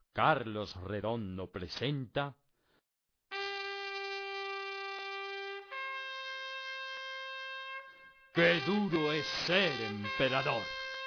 Carlos Redondo presenta ¡Qué duro es ser emperador!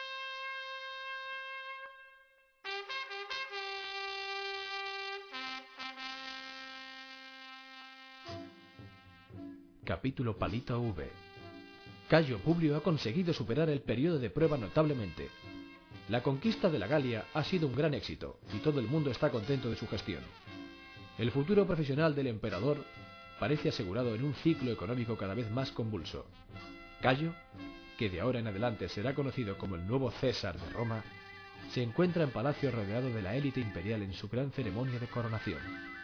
Capítulo Palito V. Cayo Publio ha conseguido superar el periodo de prueba notablemente. La conquista de la Galia ha sido un gran éxito y todo el mundo está contento de su gestión. El futuro profesional del emperador parece asegurado en un ciclo económico cada vez más convulso. Cayo, que de ahora en adelante será conocido como el nuevo César de Roma, se encuentra en palacio rodeado de la élite imperial en su gran ceremonia de coronación.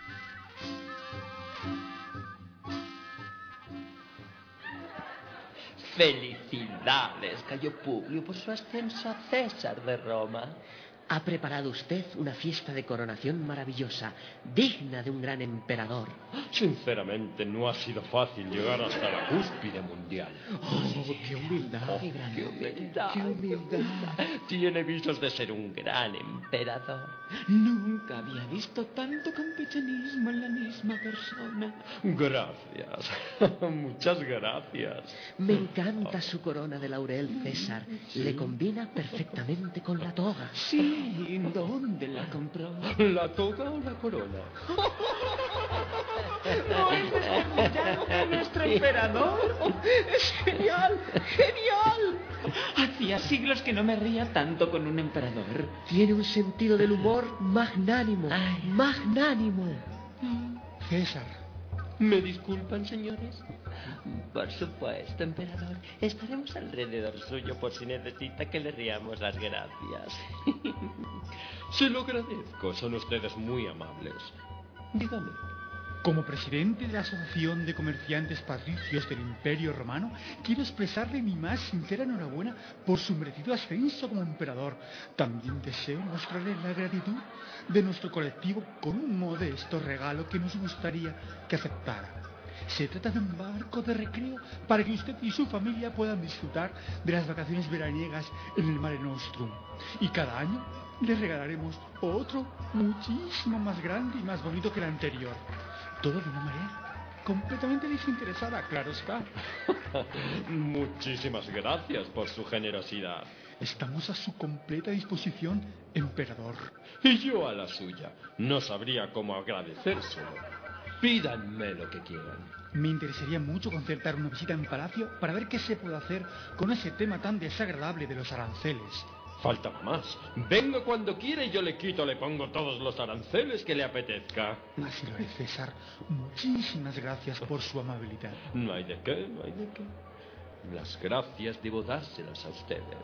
¡Felicidades, Cayo Publio, por su ascenso a César de Roma! Ha preparado usted una fiesta de coronación maravillosa, digna de un gran emperador. Sinceramente, no ha sido fácil llegar hasta la cúspide mundial. ¡Oh, qué humildad! ¡Qué grande, humildad! ¡Qué humildad! Tiene visos de ser un gran emperador. Nunca había visto tanto campechanismo en la misma persona. Gracias. Muchas gracias. Me encanta su corona de laurel, César. Le combina perfectamente con la toga. Sí, ¿dónde la compró? ¿La toga o la corona? ¡No es descabellado con nuestro emperador! ¡Es genial! ¡Genial! Hacía siglos que no me ría tanto con un emperador. Tiene un sentido del humor magnánimo. ¡Magnánimo! César. ¿Me disculpan, señores? Por supuesto, emperador. Estaremos alrededor suyo por si necesita que le riamos las gracias. Se lo agradezco. Son ustedes muy amables. Dígame. Como presidente de la Asociación de Comerciantes Patricios del Imperio Romano, quiero expresarle mi más sincera enhorabuena por su merecido ascenso como emperador. También deseo mostrarle la gratitud de nuestro colectivo con un modesto regalo que nos gustaría que aceptara. Se trata de un barco de recreo para que usted y su familia puedan disfrutar de las vacaciones veraniegas en el Mare Nostrum. Y cada año le regalaremos otro muchísimo más grande y más bonito que el anterior. Todo de una manera completamente desinteresada, claro está. Muchísimas gracias por su generosidad. Estamos a su completa disposición, emperador. Y yo a la suya. No sabría cómo agradecérselo. Pídanme lo que quieran. Me interesaría mucho concertar una visita en palacio para ver qué se puede hacer con ese tema tan desagradable de los aranceles. Faltaba más. Venga cuando quiera y yo le pongo todos los aranceles que le apetezca. Así lo es, César. Muchísimas gracias por su amabilidad. No hay de qué, no hay de qué. Las gracias debo dárselas a ustedes.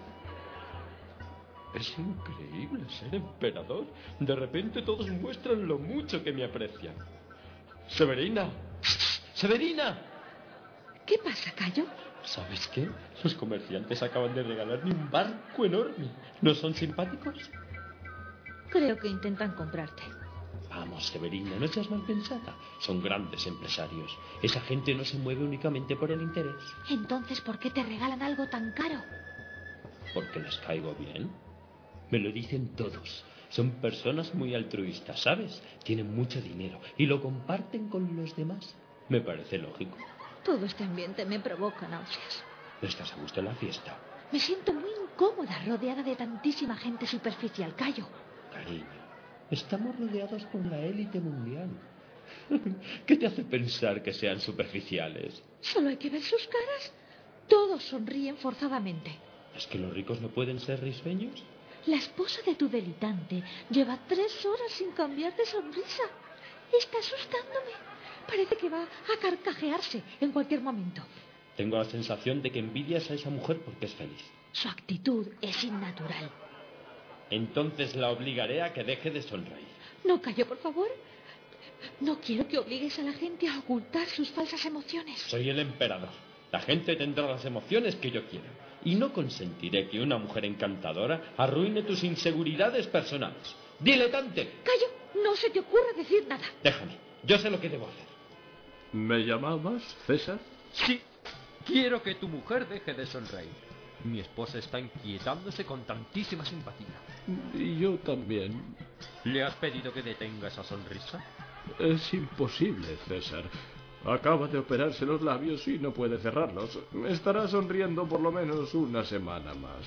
Es increíble ser emperador. De repente todos muestran lo mucho que me aprecian. ¡Severina! ¡Severina! ¿Qué pasa, Cayo? ¿Sabes qué? Los comerciantes acaban de regalarme un barco enorme. ¿No son simpáticos? Creo que intentan comprarte. Vamos, Severina, no seas mal pensada. Son grandes empresarios. Esa gente no se mueve únicamente por el interés. Entonces, ¿por qué te regalan algo tan caro? Porque les caigo bien. Me lo dicen todos. Son personas muy altruistas, ¿sabes? Tienen mucho dinero y lo comparten con los demás. Me parece lógico. Todo este ambiente me provoca náuseas. ¿Estás a gusto en la fiesta? Me siento muy incómoda rodeada de tantísima gente superficial, Cayo. Cariño, estamos rodeados por la élite mundial. ¿Qué te hace pensar que sean superficiales? Solo hay que ver sus caras. Todos sonríen forzadamente. ¿Es que los ricos no pueden ser risueños? La esposa de tu delitante lleva 3 horas sin cambiar de sonrisa. Está asustándome. Parece que va a carcajearse en cualquier momento. Tengo la sensación de que envidias a esa mujer porque es feliz. Su actitud es innatural. Entonces la obligaré a que deje de sonreír. No, Cayo, por favor. No quiero que obligues a la gente a ocultar sus falsas emociones. Soy el emperador. La gente tendrá las emociones que yo quiera. Y no consentiré que una mujer encantadora arruine tus inseguridades personales. ¡Diletante! Cayo, no se te ocurre decir nada. Déjame. Yo sé lo que debo hacer. ¿Me llamabas, César? Sí, quiero que tu mujer deje de sonreír. Mi esposa está inquietándose con tantísima simpatía. Y yo también. ¿Le has pedido que detenga esa sonrisa? Es imposible, César. Acaba de operarse los labios y no puede cerrarlos. Estará sonriendo por lo menos una semana más.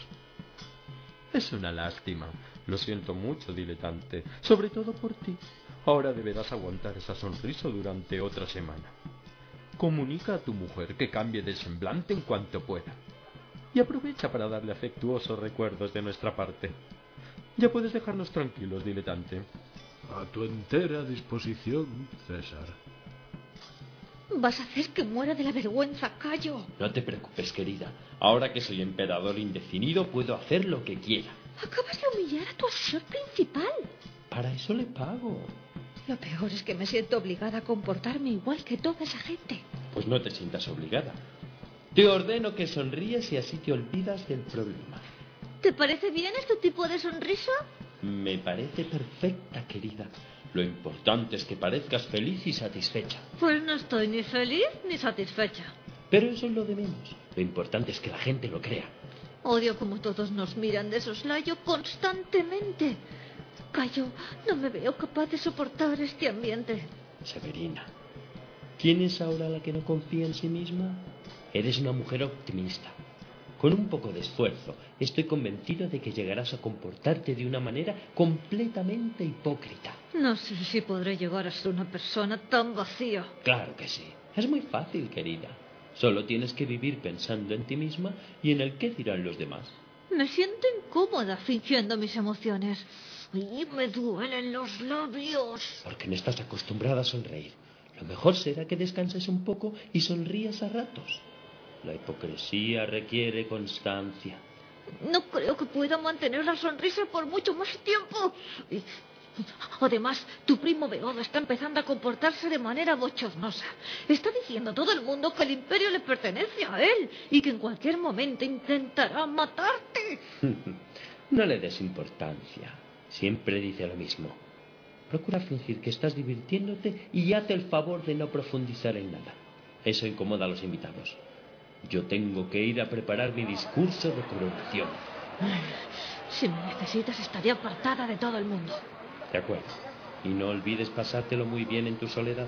Es una lástima. Lo siento mucho, diletante. Sobre todo por ti. Ahora deberás aguantar esa sonrisa durante otra semana. Comunica a tu mujer que cambie de semblante en cuanto pueda. Y aprovecha para darle afectuosos recuerdos de nuestra parte. Ya puedes dejarnos tranquilos, diletante. A tu entera disposición, César. Vas a hacer que muera de la vergüenza, Cayo. No te preocupes, querida. Ahora que soy emperador indefinido, puedo hacer lo que quiera. Acabas de humillar a tu asesor principal. Para eso le pago. Lo peor es que me siento obligada a comportarme igual que toda esa gente. Pues no te sientas obligada. Te ordeno que sonríes y así te olvidas del problema. ¿Te parece bien este tipo de sonrisa? Me parece perfecta, querida. Lo importante es que parezcas feliz y satisfecha. Pues no estoy ni feliz ni satisfecha. Pero eso es lo de menos. Lo importante es que la gente lo crea. Odio como todos nos miran de soslayo constantemente. Cayo, no me veo capaz de soportar este ambiente. Severina, ¿quién es ahora la que no confía en sí misma? Eres una mujer optimista. Con un poco de esfuerzo, estoy convencido de que llegarás a comportarte de una manera completamente hipócrita. No sé si podré llegar a ser una persona tan vacía. Claro que sí. Es muy fácil, querida. Solo tienes que vivir pensando en ti misma y en el qué dirán los demás. Me siento incómoda fingiendo mis emociones. Y me duelen los labios. Porque no estás acostumbrada a sonreír. Lo mejor será que descanses un poco y sonrías a ratos. La hipocresía requiere constancia. No creo que pueda mantener la sonrisa por mucho más tiempo. Además, tu primo Beodo está empezando a comportarse de manera bochornosa. Está diciendo a todo el mundo que el imperio le pertenece a él y que en cualquier momento intentará matarte. No le des importancia. Siempre dice lo mismo. Procura fingir que estás divirtiéndote y hazte el favor de no profundizar en nada. Eso incomoda a los invitados. Yo tengo que ir a preparar mi discurso de coronación. Si me necesitas, estaré apartada de todo el mundo. De acuerdo. Y no olvides pasártelo muy bien en tu soledad.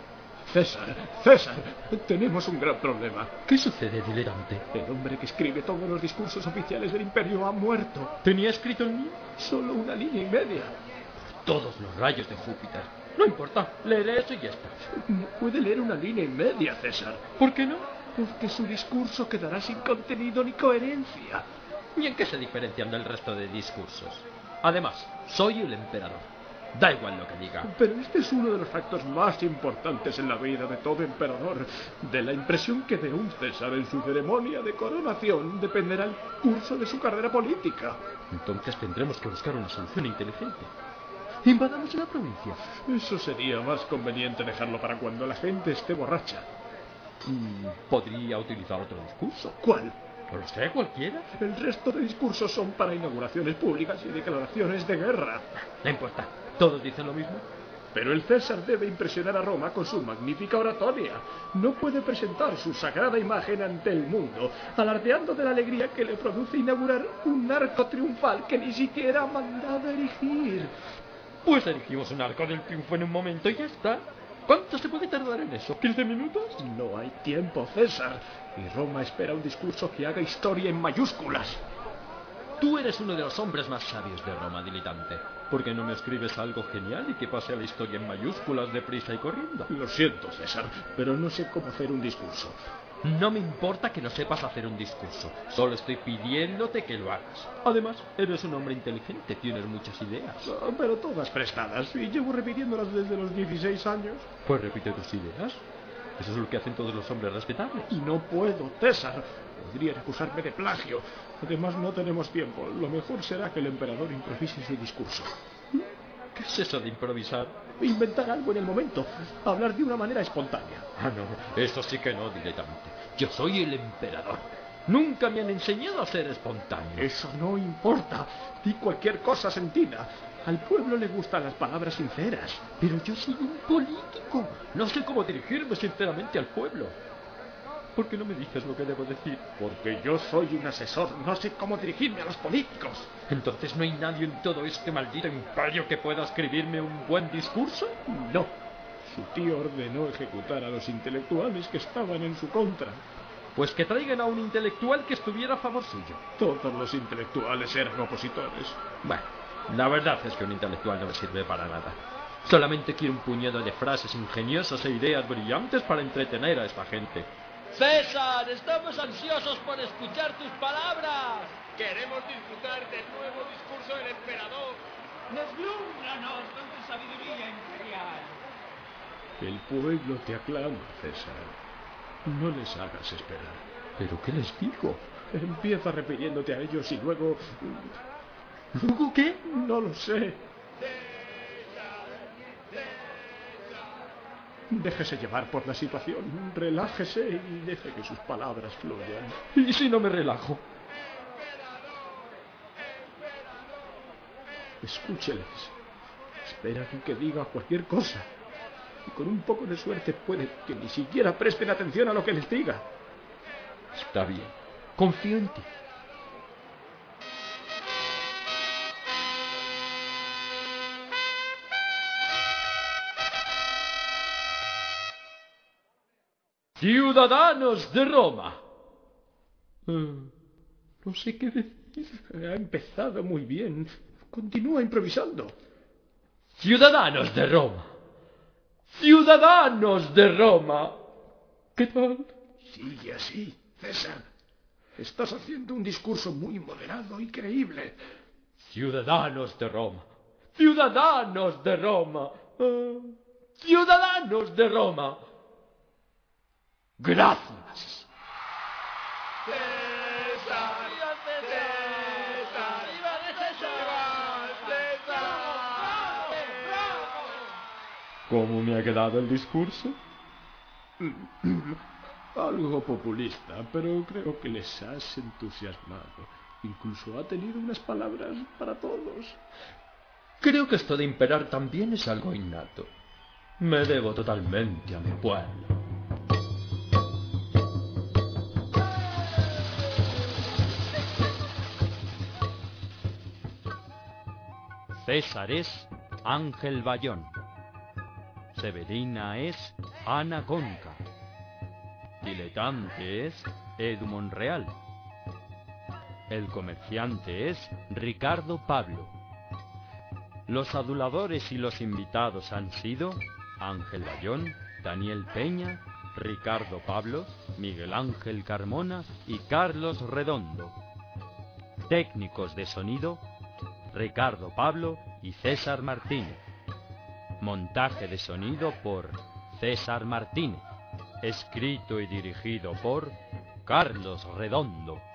César, tenemos un gran problema. ¿Qué sucede, diletante? El hombre que escribe todos los discursos oficiales del imperio ha muerto. ¿Tenía escrito el mío? Solo una línea y media. Todos los rayos de Júpiter. No importa, leeré eso y ya está. No puede leer una línea y media, César. ¿Por qué no? Porque su discurso quedará sin contenido ni coherencia. ¿Y en qué se diferencian del resto de discursos? Además, soy el emperador. Da igual lo que diga. Pero este es uno de los actos más importantes en la vida de todo emperador. De la impresión que dé un César en su ceremonia de coronación dependerá el curso de su carrera política. Entonces tendremos que buscar una solución inteligente. Invadamos la provincia. Eso sería más conveniente dejarlo para cuando la gente esté borracha. Podría utilizar otro discurso. ¿Cuál? No lo sé, cualquiera. El resto de discursos son para inauguraciones públicas y declaraciones de guerra. No importa. ¿Todos dicen lo mismo? Pero el César debe impresionar a Roma con su magnífica oratoria. No puede presentar su sagrada imagen ante el mundo, alardeando de la alegría que le produce inaugurar un arco triunfal que ni siquiera ha mandado erigir. Pues erigimos un arco del triunfo en un momento y ya está. ¿Cuánto se puede tardar en eso? ¿15 minutos? No hay tiempo, César. Y Roma espera un discurso que haga historia en mayúsculas. Tú eres uno de los hombres más sabios de Roma, diletante. ¿Por qué no me escribes algo genial y que pase a la historia en mayúsculas, deprisa y corriendo? Lo siento, César, pero no sé cómo hacer un discurso. No me importa que no sepas hacer un discurso. Solo estoy pidiéndote que lo hagas. Además, eres un hombre inteligente, tienes muchas ideas. Pero todas prestadas, y llevo repitiéndolas desde los 16 años. Pues repite tus ideas. Eso es lo que hacen todos los hombres respetables. No puedo, César. Podrían acusarme de plagio. Además, no tenemos tiempo. Lo mejor será que el emperador improvise su discurso. ¿Qué es eso de improvisar? Inventar algo en el momento. Hablar de una manera espontánea. Ah, no. Eso sí que no, diletante. Yo soy el emperador. Nunca me han enseñado a ser espontáneo. Eso no importa. Di cualquier cosa sentida. Al pueblo le gustan las palabras sinceras. Pero yo soy un político. No sé cómo dirigirme sinceramente al pueblo. ¿Por qué no me dices lo que debo decir? Porque yo soy un asesor, no sé cómo dirigirme a los políticos. ¿Entonces no hay nadie en todo este maldito imperio que pueda escribirme un buen discurso? No. Su tío ordenó ejecutar a los intelectuales que estaban en su contra. Pues que traigan a un intelectual que estuviera a favor suyo. Todos los intelectuales eran opositores. Bueno, la verdad es que un intelectual no me sirve para nada. Solamente quiero un puñado de frases ingeniosas e ideas brillantes para entretener a esta gente. César, estamos ansiosos por escuchar tus palabras. Queremos disfrutar del nuevo discurso del emperador. Deslúmbranos con tu sabiduría imperial. El pueblo te aclama, César. No les hagas esperar. ¿Pero qué les digo? Empieza refiriéndote a ellos y luego... ¿Luego qué? No lo sé. Déjese llevar por la situación, relájese y deje que sus palabras fluyan. ¿Y si no me relajo? Escúcheles. Esperan que diga cualquier cosa. Y con un poco de suerte puede que ni siquiera presten atención a lo que les diga. Está bien. Confío en ti. Ciudadanos de Roma. No sé qué decir. Ha empezado muy bien. Continúa improvisando. Ciudadanos de Roma. Ciudadanos de Roma. ¿Qué tal? Sigue así, César. Estás haciendo un discurso muy moderado y creíble. Ciudadanos de Roma. Ciudadanos de Roma. Ciudadanos de Roma. Gracias. ¡César! ¡Viva César! ¡Viva César! ¿Cómo me ha quedado el discurso? Algo populista, pero creo que les has entusiasmado. Incluso ha tenido unas palabras para todos. Creo que esto de imperar también es algo innato. Me debo totalmente a mi pueblo. César es Ángel Bayón. Severina es Ana Conca. Diletante es Edu Monreal. El comerciante es Ricardo Pablo. Los aduladores y los invitados han sido Ángel Bayón, Daniel Peña, Ricardo Pablo, Miguel Ángel Carmona y Carlos Redondo. Técnicos de sonido, Ricardo Pablo y César Martínez. Montaje de sonido por César Martínez. Escrito y dirigido por Carlos Redondo.